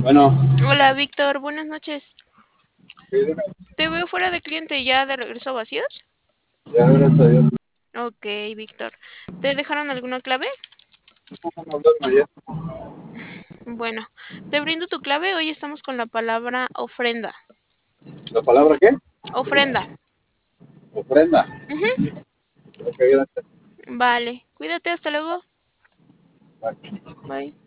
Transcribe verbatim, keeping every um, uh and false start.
Bueno, Hola, Víctor, buenas noches. sí, dime. Te veo fuera de cliente, ¿ya de regreso a vacíos? Ya, gracias a Dios. Ok, Víctor. ¿Te dejaron alguna clave? No, no hablarme ayer. Bueno, te brindo tu clave. Hoy estamos con la palabra ofrenda. ¿La palabra qué? Ofrenda. Ofrenda. Ujú. Ok, gracias. Vale, cuídate, hasta luego. Bye. Bye.